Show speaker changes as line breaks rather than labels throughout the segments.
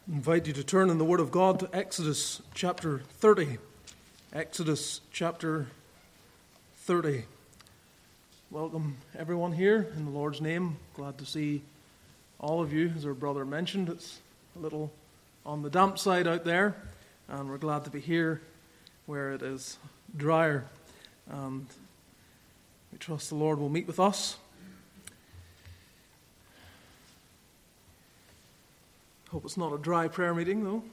I invite you to turn in the Word of God to Exodus chapter 30. Exodus chapter 30. Welcome everyone here in the Lord's name. Glad to see all of you. As our brother mentioned, it's a little on the damp side out there, and we're glad to be here where it is drier. And we trust the Lord will meet with us. Hope it's not a dry prayer meeting, though.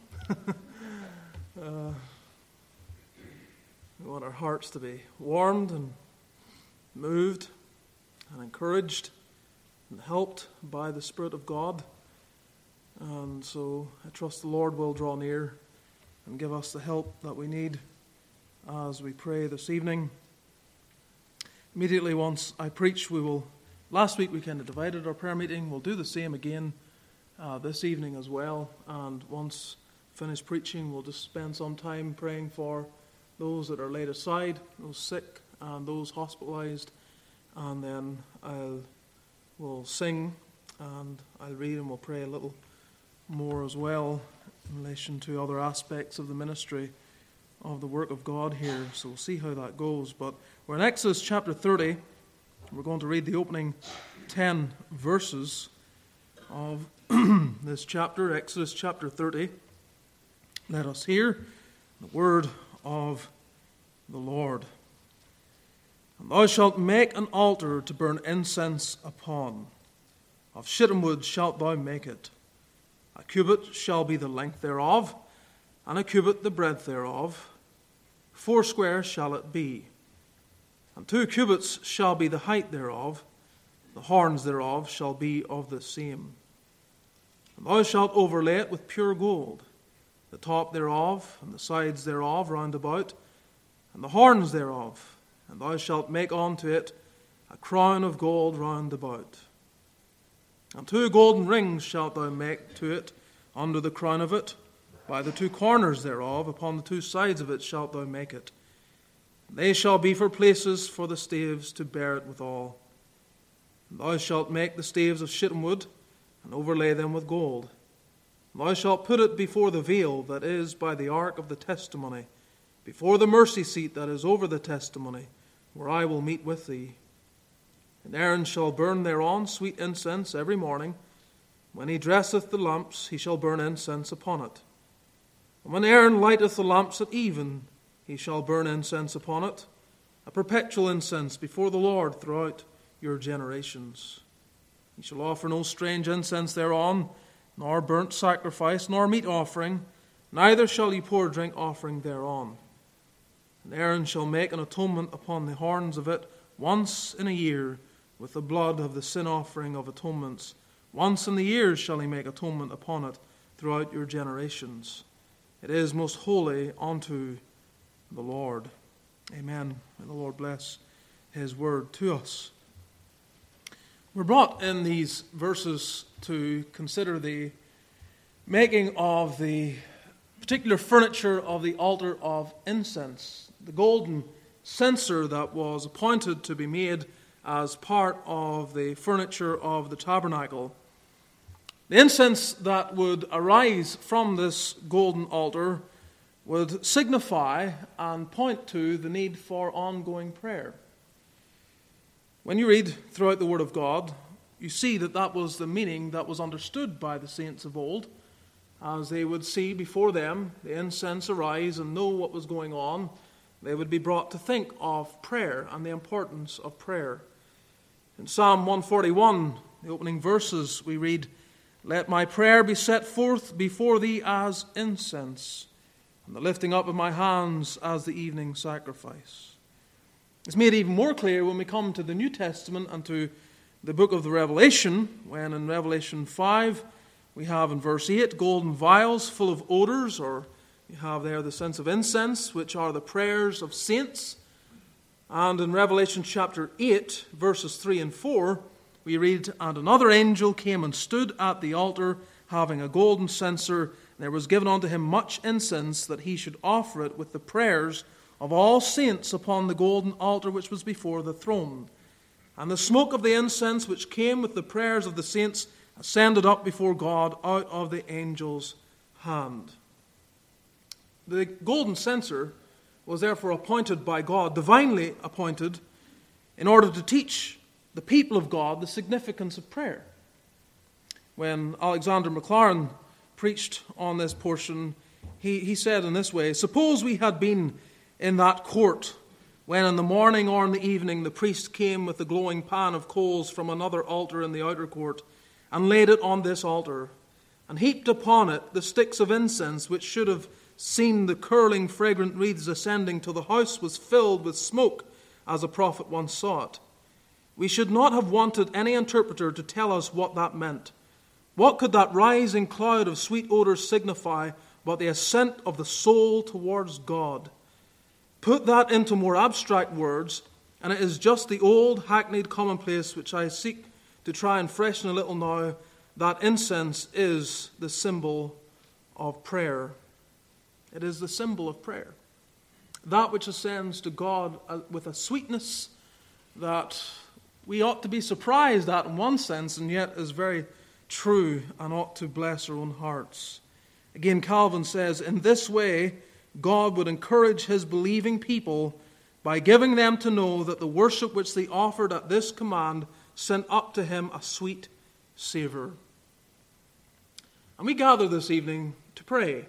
We want our hearts to be warmed and moved and encouraged and helped by the Spirit of God. And so I trust the Lord will draw near and give us the help that we need as we pray this evening. Immediately once I preach, last week we kind of divided our prayer meeting. We'll do the same again this evening as well, and once finished preaching, we'll just spend some time praying for those that are laid aside, those sick and those hospitalized, and then we'll sing and I'll read and we'll pray a little more as well in relation to other aspects of the ministry of the work of God here. So we'll see how that goes. But we're in Exodus chapter 30. We're going to read the opening 10 verses of this chapter, Exodus chapter 30. Let us hear the word of the Lord. And thou shalt make an altar to burn incense upon. Of shittim wood shalt thou make it. A cubit shall be the length thereof, and a cubit the breadth thereof. 4 shall it be. And 2 cubits shall be the height thereof. The horns thereof shall be of the same. And thou shalt overlay it with pure gold, the top thereof, and the sides thereof round about, and the horns thereof. And thou shalt make unto it a crown of gold round about. And 2 golden rings shalt thou make to it under the crown of it. By the 2 corners thereof, upon the 2 sides of it shalt thou make it. They shall be for places for the staves to bear it withal. And thou shalt make the staves of shittim wood, and overlay them with gold. And thou shalt put it before the veil that is by the ark of the testimony, before the mercy seat that is over the testimony, where I will meet with thee. And Aaron shall burn thereon sweet incense every morning. When he dresseth the lamps, he shall burn incense upon it. And when Aaron lighteth the lamps at even, he shall burn incense upon it, a perpetual incense before the Lord throughout your generations. He shall offer no strange incense thereon, nor burnt sacrifice, nor meat offering, neither shall he pour drink offering thereon. And Aaron shall make an atonement upon the horns of it once in a year with the blood of the sin offering of atonements. Once in the year shall he make atonement upon it throughout your generations. It is most holy unto the Lord. Amen. May the Lord bless his word to us. We're brought in these verses to consider the making of the particular furniture of the altar of incense, the golden censer that was appointed to be made as part of the furniture of the tabernacle. The incense that would arise from this golden altar would signify and point to the need for ongoing prayer. When you read throughout the Word of God, you see that was the meaning that was understood by the saints of old, as they would see before them the incense arise and know what was going on. They would be brought to think of prayer and the importance of prayer. In Psalm 141, the opening verses, we read, "Let my prayer be set forth before thee as incense, and the lifting up of my hands as the evening sacrifice." It's made even more clear when we come to the New Testament and to the book of the Revelation, when in Revelation 5 we have in verse 8 golden vials full of odors, or you have there the sense of incense, which are the prayers of saints. And in Revelation chapter 8, verses 3 and 4, we read, "And another angel came and stood at the altar, having a golden censer, and there was given unto him much incense, that he should offer it with the prayers of all saints upon the golden altar which was before the throne. And the smoke of the incense which came with the prayers of the saints ascended up before God out of the angel's hand. The golden censer was therefore appointed by God, divinely appointed, in order to teach the people of God the significance of prayer. When Alexander Maclaren preached on this portion, he said in this way, "Suppose we had been in that court when in the morning or in the evening the priest came with the glowing pan of coals from another altar in the outer court and laid it on this altar, and heaped upon it the sticks of incense which should have seen the curling fragrant wreaths ascending till the house was filled with smoke, as a prophet once saw it. We should not have wanted any interpreter to tell us what that meant. What could that rising cloud of sweet odors signify but the ascent of the soul towards God? Put that into more abstract words, and it is just the old hackneyed commonplace which I seek to try and freshen a little now, that incense is the symbol of prayer. It is the symbol of prayer. That which ascends to God with a sweetness that we ought to be surprised at in one sense, and yet is very true and ought to bless our own hearts. Again, Calvin says, in this way, God would encourage his believing people by giving them to know that the worship which they offered at this command sent up to him a sweet savour. And we gather this evening to pray.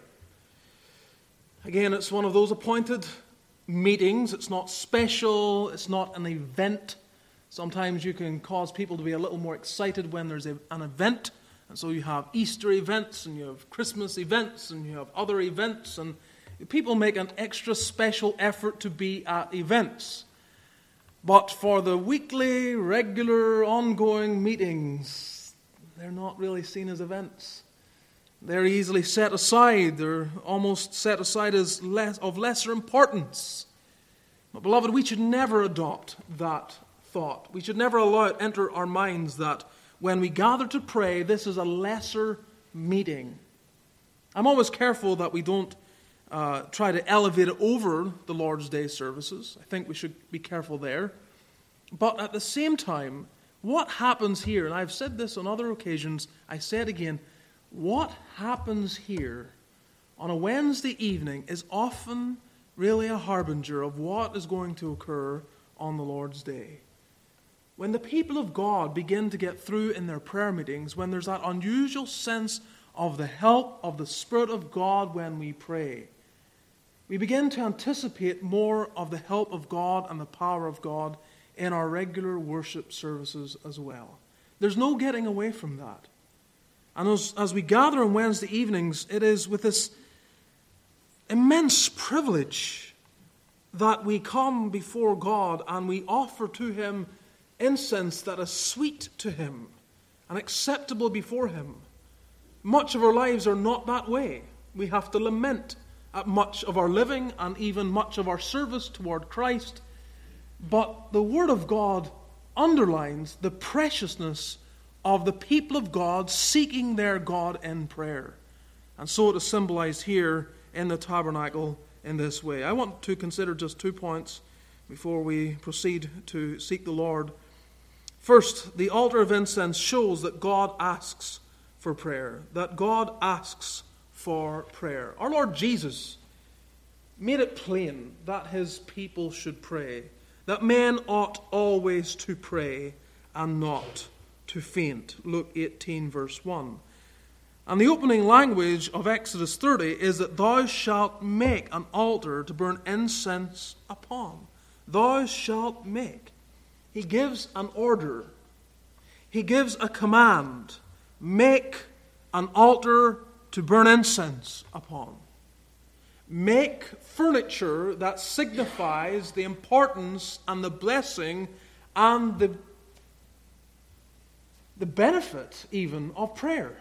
Again, it's one of those appointed meetings. It's not special. It's not an event. Sometimes you can cause people to be a little more excited when there's an event. And so you have Easter events, and you have Christmas events, and you have other events. And people make an extra special effort to be at events. But for the weekly, regular, ongoing meetings, they're not really seen as events. They're easily set aside. They're almost set aside as of lesser importance. But beloved, we should never adopt that thought. We should never allow it enter our minds that when we gather to pray, this is a lesser meeting. I'm always careful that we don't try to elevate it over the Lord's Day services. I think we should be careful there. But at the same time, what happens here, and I've said this on other occasions, I say it again, what happens here on a Wednesday evening is often really a harbinger of what is going to occur on the Lord's Day. When the people of God begin to get through in their prayer meetings, when there's that unusual sense of the help of the Spirit of God when we pray, we begin to anticipate more of the help of God and the power of God in our regular worship services as well. There's no getting away from that. And as we gather on Wednesday evenings, it is with this immense privilege that we come before God and we offer to Him incense that is sweet to Him and acceptable before Him. Much of our lives are not that way. We have to lament at much of our living and even much of our service toward Christ. But the Word of God underlines the preciousness of the people of God seeking their God in prayer. And so it is symbolized here in the tabernacle in this way. I want to consider just 2 points before we proceed to seek the Lord. First, the altar of incense shows that God asks for prayer, that God asks for prayer. Our Lord Jesus made it plain that His people should pray, that men ought always to pray and not to faint. Luke 18, verse 1. And the opening language of Exodus 30 is that thou shalt make an altar to burn incense upon. Thou shalt make. He gives an order. He gives a command. Make an altar to burn incense upon. Make furniture that signifies the importance and the blessing and the benefit even of prayer.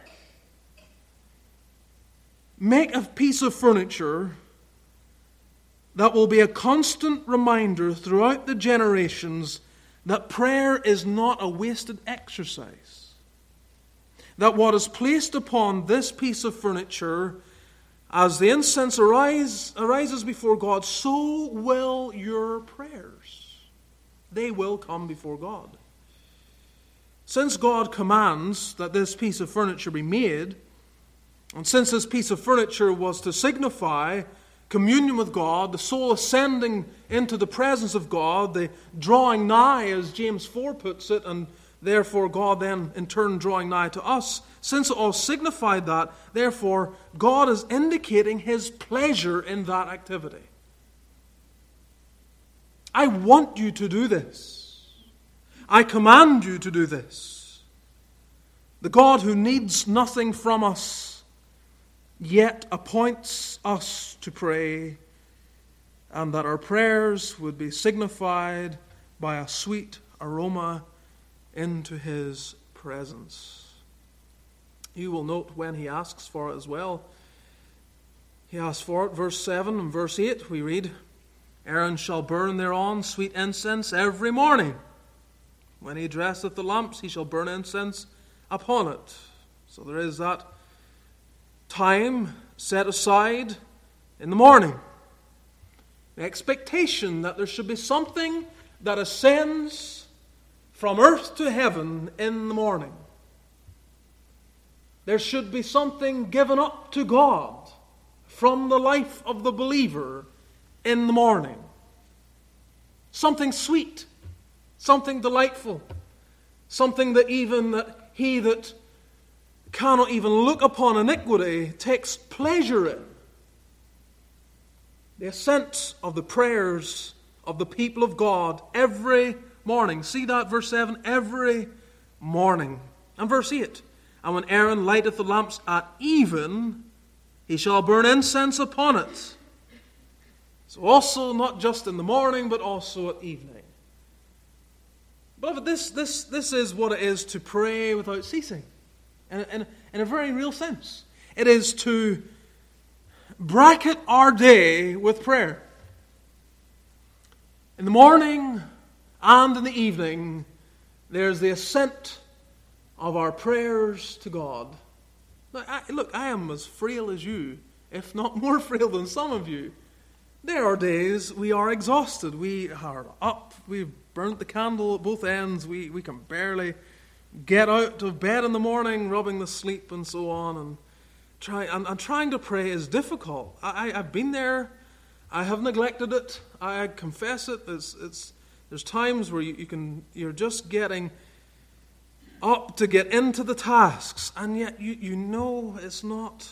Make a piece of furniture that will be a constant reminder throughout the generations that prayer is not a wasted exercise. That what is placed upon this piece of furniture, as the incense arises before God, so will your prayers. They will come before God. Since God commands that this piece of furniture be made, And since this piece of furniture was to signify communion with God, the soul ascending into the presence of God, the drawing nigh, as James 4 puts it, and therefore God then in turn drawing nigh to us, since it all signified that, therefore God is indicating His pleasure in that activity. I want you to do this. I command you to do this. The God who needs nothing from us, yet appoints us to pray, and that our prayers would be signified by a sweet aroma into His presence. You will note when He asks for it as well. He asks for it, verse 7 and verse 8, we read, Aaron shall burn thereon sweet incense every morning. When he dresseth the lamps, he shall burn incense upon it. So there is that time set aside in the morning. The expectation that there should be something that ascends from earth to heaven in the morning. There should be something given up to God from the life of the believer in the morning. Something sweet, something delightful, something that even that he that cannot even look upon iniquity takes pleasure in. The ascent of the prayers of the people of God every morning. See that, verse 7? Every morning. And verse 8. And when Aaron lighteth the lamps at even, he shall burn incense upon it. So also not just in the morning, but also at evening. Beloved, this is what it is to pray without ceasing. In a very real sense. It is to bracket our day with prayer. In the morning and in the evening, there's the ascent of our prayers to God. Look, I am as frail as you, if not more frail than some of you. There are days we are exhausted. We are up. We've burnt the candle at both ends. We can barely get out of bed in the morning, rubbing the sleep and so on. And trying to pray is difficult. I've been there. I have neglected it. I confess it. There's times where you're just getting up to get into the tasks, and yet you know it is not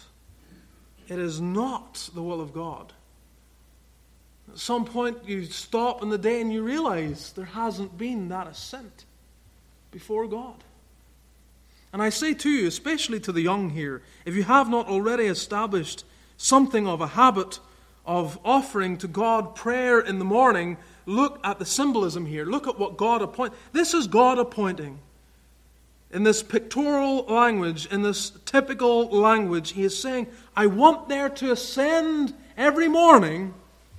the will of God. At some point you stop in the day and you realize there hasn't been that ascent before God. And I say to you, especially to the young here, if you have not already established something of a habit of offering to God prayer in the morning, look at the symbolism here. Look at what God appoints. This is God appointing. In this pictorial language, in this typical language, He is saying, I want there to ascend every morning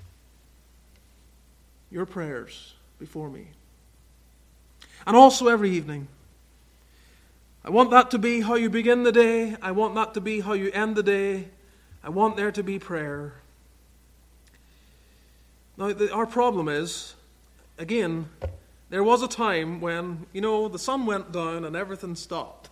your prayers before me. And also every evening. I want that to be how you begin the day. I want that to be how you end the day. I want there to be prayer. Now, our problem is, again, there was a time when, the sun went down and everything stopped.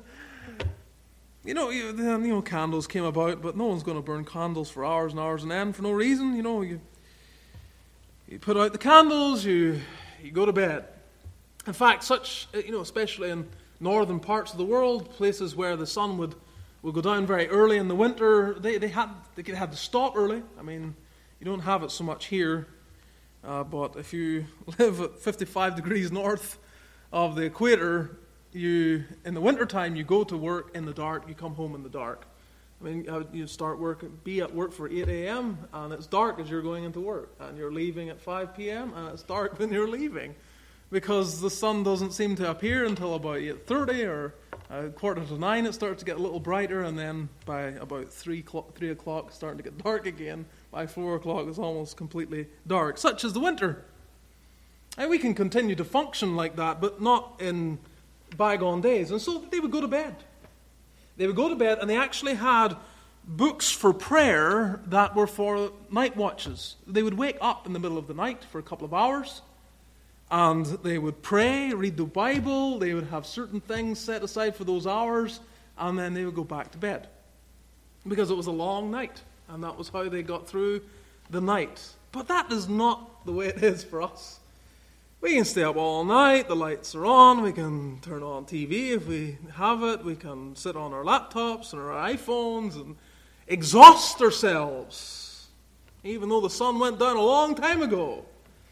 Candles came about, but no one's going to burn candles for hours and hours and end for no reason. You put out the candles, you go to bed. In fact, especially in northern parts of the world, places where the sun would go down very early in the winter, they had to stop early. I mean, you don't have it so much here. But if you live at 55 degrees north of the equator, in the wintertime you go to work in the dark, you come home in the dark. I mean, you be at work for 8 a.m. and it's dark as you're going into work. And you're leaving at 5 p.m. and it's dark when you're leaving. Because the sun doesn't seem to appear until about 8:30 or 8:45 it starts to get a little brighter, and then by about 3 o'clock it's starting to get dark again. By 4 o'clock it's almost completely dark. Such is the winter. And we can continue to function like that, but not in bygone days. And so they would go to bed. They would go to bed, and they actually had books for prayer that were for night watches. They would wake up in the middle of the night for a couple of hours, and they would pray, read the Bible. They would have certain things set aside for those hours, and then they would go back to bed. because it was a long night, and that was how they got through the night. But that is not the way it is for us. We can stay up all night, the lights are on, we can turn on TV if we have it, we can sit on our laptops and our iPhones and exhaust ourselves, even though the sun went down a long time ago.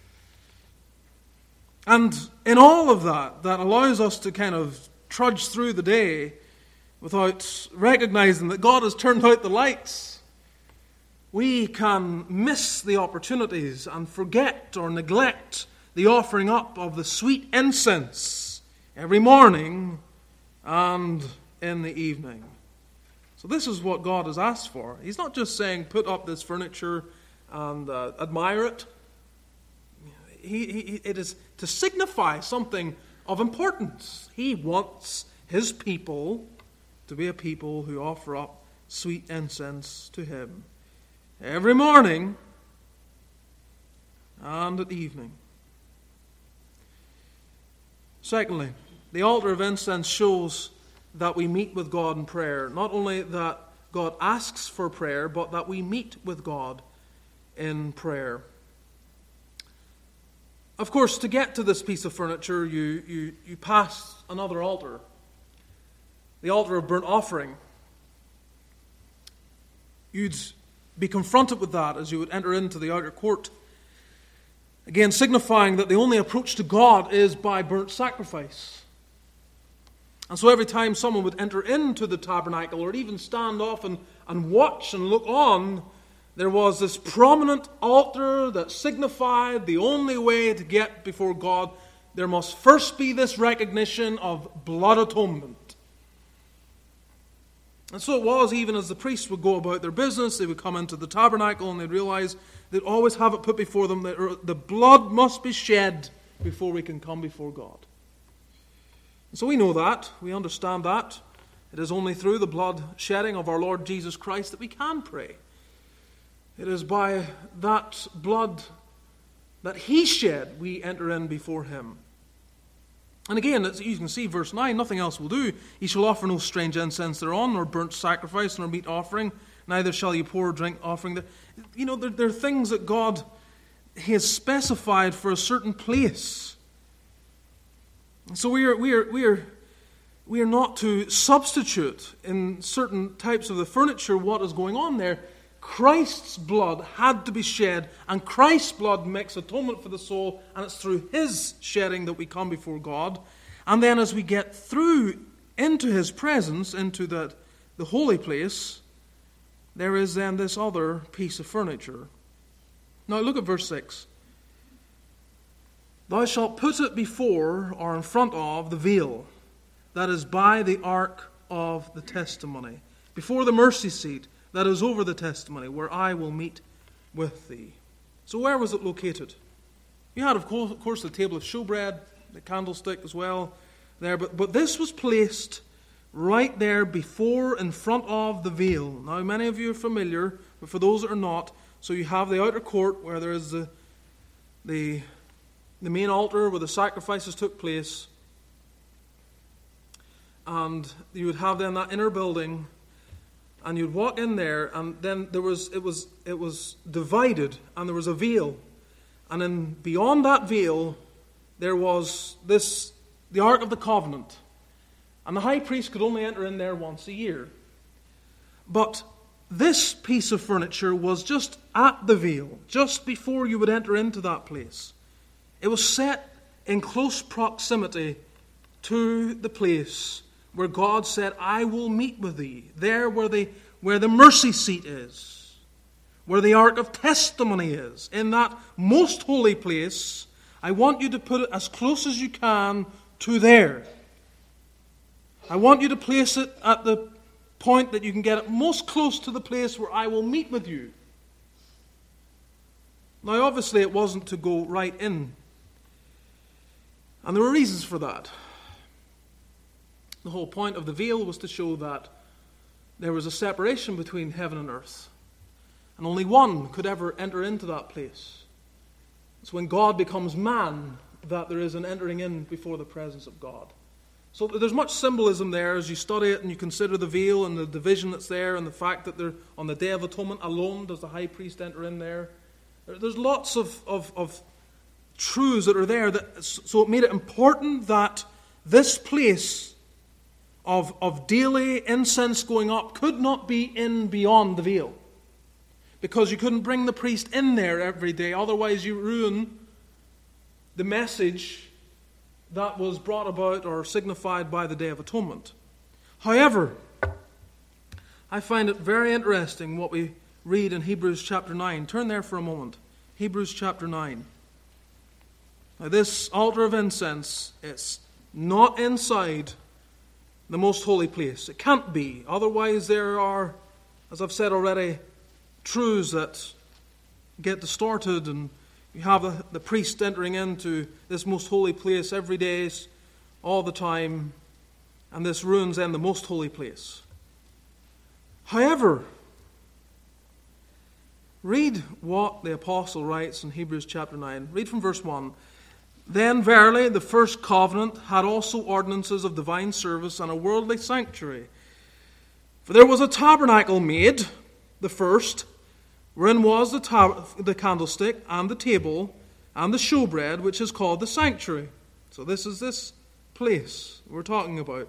And in all of that, that allows us to kind of trudge through the day without recognizing that God has turned out the lights. We can miss the opportunities and forget or neglect the offering up of the sweet incense every morning and in the evening. So this is what God has asked for. He's not just saying, put up this furniture and admire it. It is to signify something of importance. He wants his people to be a people who offer up sweet incense to him every morning and at evening. Secondly, the altar of incense shows that we meet with God in prayer. Not only that God asks for prayer, but that we meet with God in prayer. Of course, to get to this piece of furniture, you pass another altar. The altar of burnt offering. You'd be confronted with that as you would enter into the outer court. Again, signifying that the only approach to God is by burnt sacrifice. And so every time someone would enter into the tabernacle or even stand off and watch and look on, there was this prominent altar that signified the only way to get before God. There must first be this recognition of blood atonement. And so it was, even as the priests would go about their business, they would come into the tabernacle and they'd realize they'd always have it put before them that the blood must be shed before we can come before God. And so we know that, we understand that. It is only through the blood shedding of our Lord Jesus Christ that we can pray. It is by that blood that he shed we enter in before him. And again, as you can see, verse 9, nothing else will do. Ye shall offer no strange incense thereon, nor burnt sacrifice, nor meat offering, neither shall ye pour drink offering. There are things that God has specified for a certain place. So we are not to substitute in certain types of the furniture what is going on there. Christ's blood had to be shed, and Christ's blood makes atonement for the soul, and it's through his shedding that we come before God. And then as we get through into his presence, into the holy place, there is then this other piece of furniture. Now look at verse 6. Thou shalt put it before or in front of the veil that is by the ark of the testimony, before the mercy seat that is over the testimony, where I will meet with thee. So where was it located? You had, of course, the table of showbread, the candlestick as well there, but this was placed right there before, in front of the veil. Now, many of you are familiar, but for those that are not, so you have the outer court where there is the main altar where the sacrifices took place, and you would have then that inner building. And you'd walk in there, and then it was divided, and there was a veil. And then beyond that veil, there was the Ark of the Covenant. And the high priest could only enter in there once a year. But this piece of furniture was just at the veil, just before you would enter into that place. It was set in close proximity to the place where God said, I will meet with thee. There where the mercy seat is. Where the ark of testimony is. In that most holy place, I want you to put it as close as you can to there. I want you to place it at the point that you can get it most close to the place where I will meet with you. Now obviously it wasn't to go right in. And there were reasons for that. The whole point of the veil was to show that there was a separation between heaven and earth. And only one could ever enter into that place. It's when God becomes man that there is an entering in before the presence of God. So there's much symbolism there as you study it and you consider the veil and the division that's there and the fact that they're on the Day of Atonement alone does the high priest enter in there. There's lots of truths that are there. So it made it important that this place of daily incense going up could not be in beyond the veil. Because you couldn't bring the priest in there every day. Otherwise you ruin the message that was brought about or signified by the Day of Atonement. However, I find it very interesting what we read in Hebrews chapter 9. Turn there for a moment. Hebrews chapter 9. Now this altar of incense is not inside the most holy place. It can't be. Otherwise there are, as I've said already, truths that get distorted, and you have the priest entering into this most holy place every day, all the time, and this ruins then the most holy place. However, read what the apostle writes in Hebrews chapter 9. Read from verse 1. Then verily the first covenant had also ordinances of divine service and a worldly sanctuary. For there was a tabernacle made, the first, wherein was the candlestick and the table and the showbread, which is called the sanctuary. So this is this place we're talking about.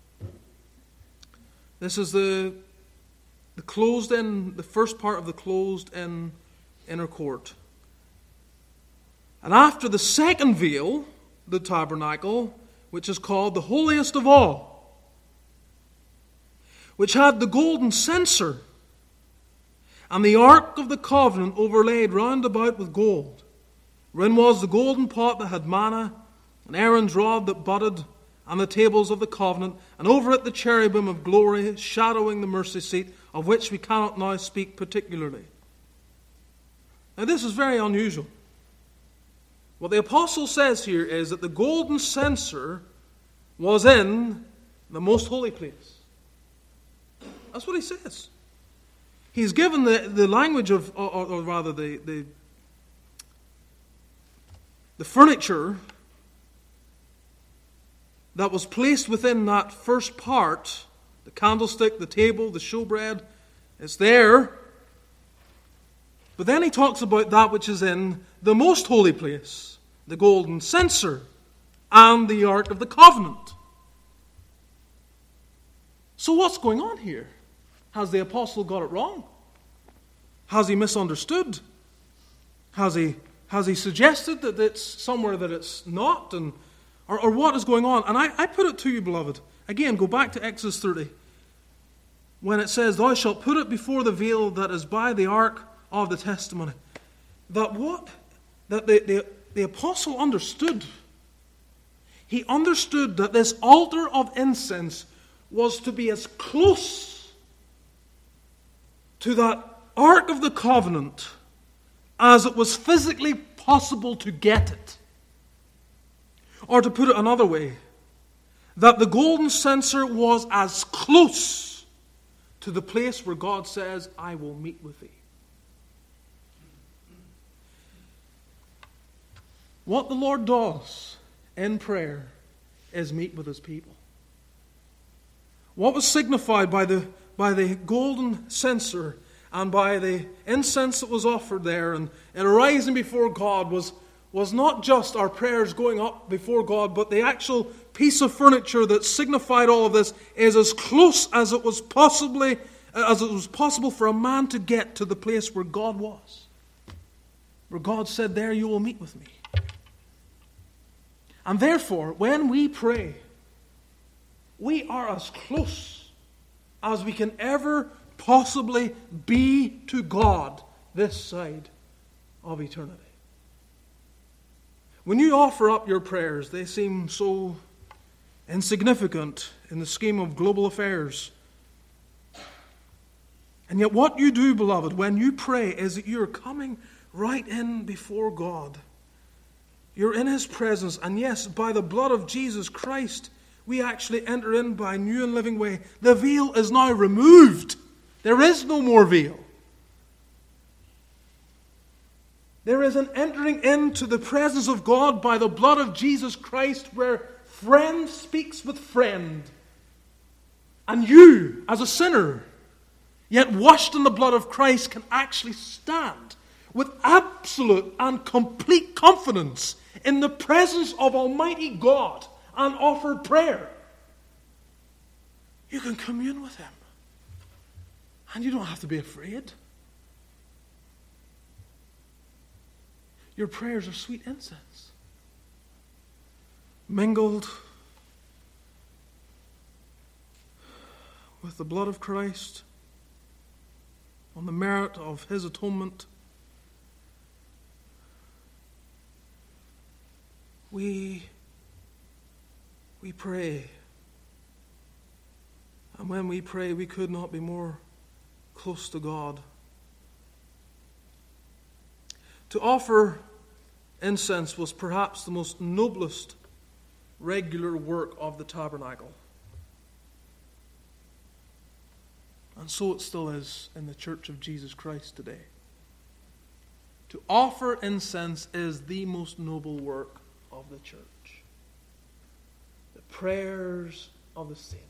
This is the closed-in, the first part of the closed-in inner court. And after the second veil, the tabernacle, which is called the holiest of all, which had the golden censer, and the ark of the covenant overlaid round about with gold, wherein was the golden pot that had manna, and Aaron's rod that budded, and the tables of the covenant, and over it the cherubim of glory, shadowing the mercy seat, of which we cannot now speak particularly. Now this is very unusual. What the apostle says here is that the golden censer was in the most holy place. That's what he says. He's given the language of, or rather the furniture that was placed within that first part, the candlestick, the table, the showbread, it's there. But then he talks about that which is in the most holy place, the golden censer and the ark of the covenant. So what's going on here? Has the apostle got it wrong? Has he misunderstood? Has he suggested that it's somewhere that it's not? Or what is going on? And I put it to you, beloved. Again, go back to Exodus 30. When it says, "Thou shalt put it before the veil that is by the ark of the testimony." That the apostle understood. He understood that this altar of incense was to be as close to that ark of the covenant as it was physically possible to get it. Or to put it another way, that the golden censer was as close to the place where God says, "I will meet with thee." What the Lord does in prayer is meet with his people. What was signified by the golden censer and by the incense that was offered there and arising before God was not just our prayers going up before God, but the actual piece of furniture that signified all of this is as close as it was possible for a man to get to the place where God was. Where God said, "There you will meet with me." And therefore, when we pray, we are as close as we can ever possibly be to God this side of eternity. When you offer up your prayers, they seem so insignificant in the scheme of global affairs. And yet what you do, beloved, when you pray is that you're coming right in before God. You're in his presence, and yes, by the blood of Jesus Christ, we actually enter in by a new and living way. The veil is now removed. There is no more veil. There is an entering into the presence of God by the blood of Jesus Christ, where friend speaks with friend, and you, as a sinner, yet washed in the blood of Christ, can actually stand with absolute and complete confidence in the presence of Almighty God and offer prayer. You can commune with Him. And you don't have to be afraid. Your prayers are sweet incense, mingled with the blood of Christ on the merit of His atonement. We pray. And when we pray, we could not be more close to God. To offer incense was perhaps the most noblest regular work of the tabernacle. And so it still is in the Church of Jesus Christ today. To offer incense is the most noble work of the church. The prayers of the saints,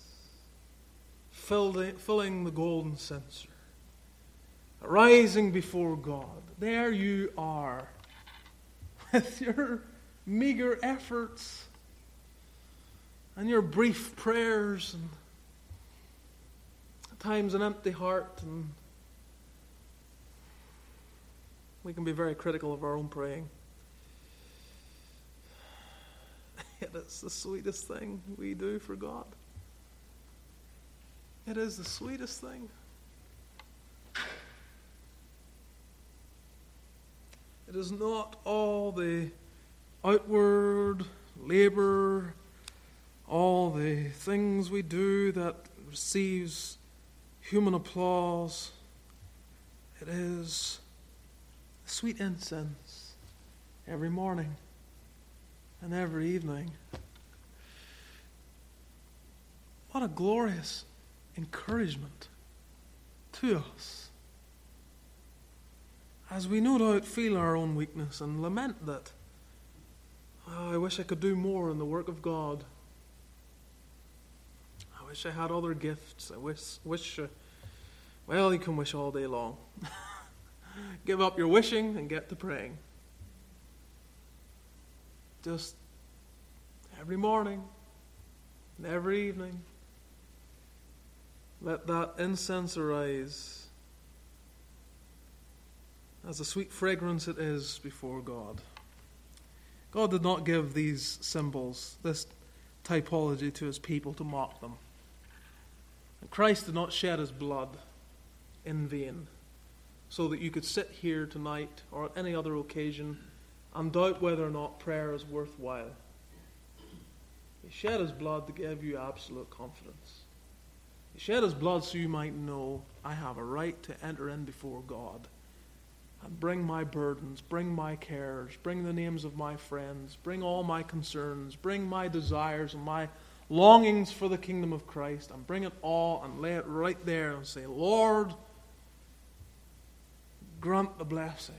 filling the golden censer, rising before God. There you are, with your meager efforts and your brief prayers, and at times an empty heart, and we can be very critical of our own praying. Yet it's the sweetest thing we do for God. It is the sweetest thing. It is not all the outward labor, all the things we do that receives human applause. It is the sweet incense every morning and every evening. What a glorious encouragement to us, as we no doubt feel our own weakness and lament that, I wish I could do more in the work of God. I wish I had other gifts. I wish well, you can wish all day long. Give up your wishing and get to praying. Just every morning and every evening, let that incense arise as a sweet fragrance it is before God. God did not give these symbols, this typology, to His people to mock them. And Christ did not shed His blood in vain so that you could sit here tonight or at any other occasion and doubt whether or not prayer is worthwhile. He shed His blood to give you absolute confidence. He shed His blood so you might know, I have a right to enter in before God and bring my burdens, bring my cares, bring the names of my friends, bring all my concerns, bring my desires and my longings for the kingdom of Christ, and bring it all and lay it right there and say, Lord, grant the blessing.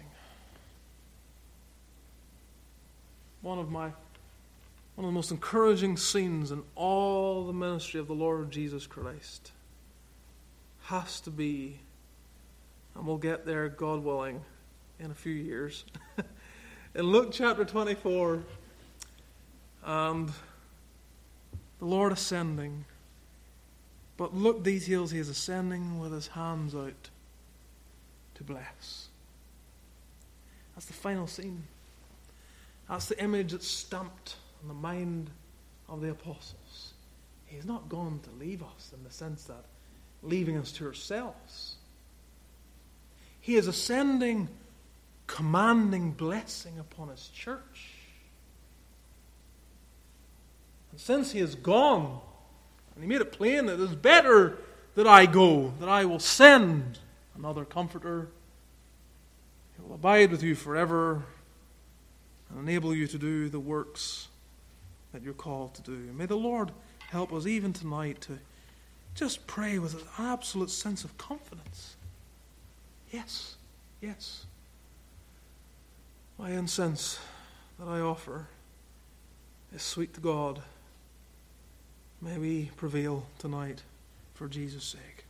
One of the most encouraging scenes in all the ministry of the Lord Jesus Christ has to be, and we'll get there, God willing, in a few years, in Luke chapter 24, and the Lord ascending. But Luke details He is ascending with His hands out to bless. That's the final scene. That's the image that's stamped on the mind of the apostles. He's not gone to leave us in the sense that leaving us to ourselves. He is ascending, commanding blessing upon His church. And since He is gone, and He made it plain that it is better that I go, that I will send another Comforter who will abide with you forever and enable you to do the works that you're called to do. May the Lord help us even tonight to just pray with an absolute sense of confidence. Yes, yes. My incense that I offer is sweet to God. May we prevail tonight for Jesus' sake.